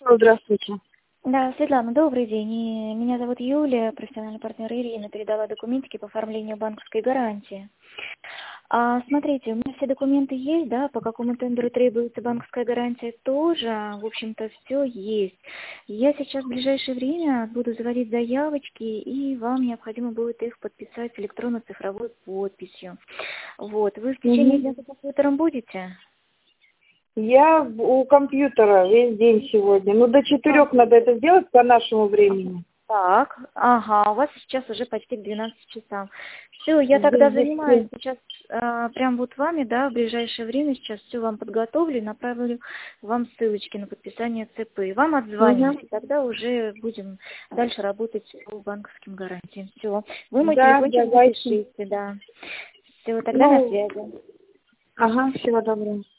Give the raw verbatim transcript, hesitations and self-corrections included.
Здравствуйте. Да, Светлана, добрый день. И Меня зовут Юлия, профессиональный партнер Ирина, передала документики по оформлению банковской гарантии. А, смотрите, у меня все документы есть, да, по какому тендеру требуется банковская гарантия тоже, в общем-то, все есть. Я сейчас в ближайшее время буду заводить заявочки, и вам необходимо будет их подписать электронно-цифровой подписью. Вот, вы в течение Мгм. дня за компьютером будете? Я в- у компьютера весь день сегодня. Ну, до четырех надо это сделать по нашему времени. Так, ага, у вас сейчас уже почти к двенадцати часам. Все, я тогда Здесь, здесь занимаюсь семь. сейчас а, прям вот вами, да, в ближайшее время сейчас все вам подготовлю и направлю вам ссылочки на подписание ЦП. И вам отзвонимся, Мгм. и тогда уже будем дальше работать по банковским гарантиям. Все, вы мой Да, телефончик давайте. запишите, да. Все, тогда на Ну, связи. ага, всего доброго.